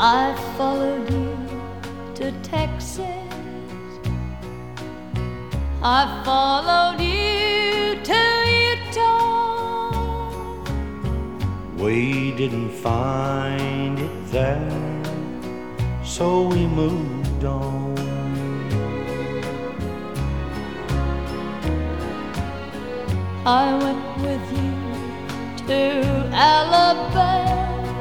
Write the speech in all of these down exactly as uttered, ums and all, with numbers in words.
I followed you to Texas. I followed you to Utah. We didn't find it there, so we moved on. I went with you to Alabama.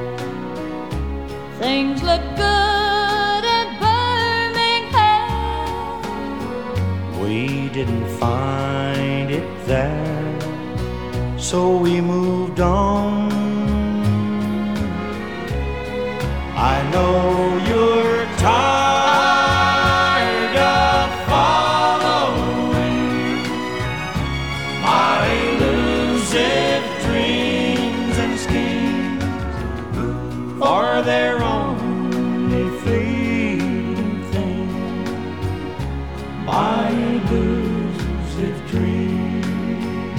Things look good in Birmingham. We didn't find it there, so we moved on. I know you're tired of following my elusive dreams and schemes, for their only fleeting thing, my elusive dreams.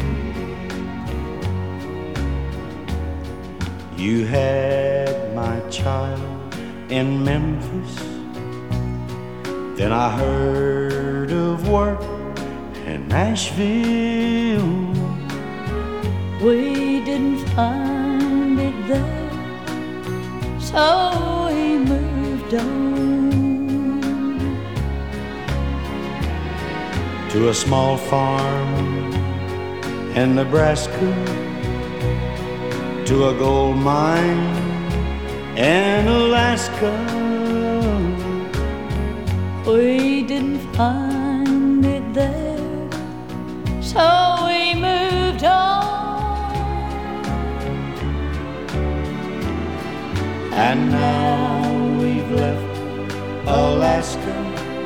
You had my child in Memphis, then I heard of work in Nashville. We didn't find it there, so we moved on to a small farm in Nebraska, to a gold mine in Alaska. We didn't find it there, so we moved on. And now we've left Alaska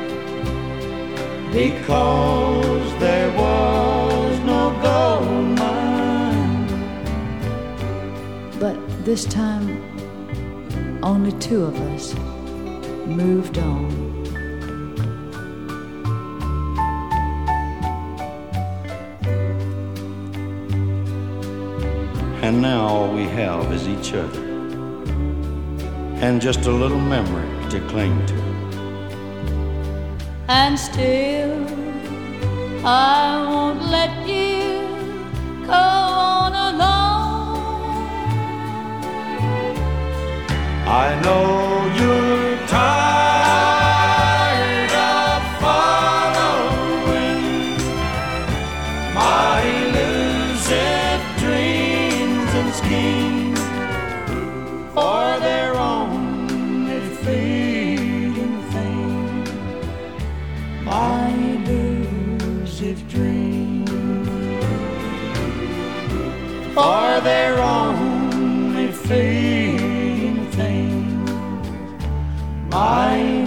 because there was no gold mine. But this time only two of us moved on. And now all we have is each other, and just a little memory to cling to. And still I won't let you go on alone. I know you're tired of following my elusive dreams and schemes, for their only fleeting thing, my elusive dreams, for their only fleeting thing, my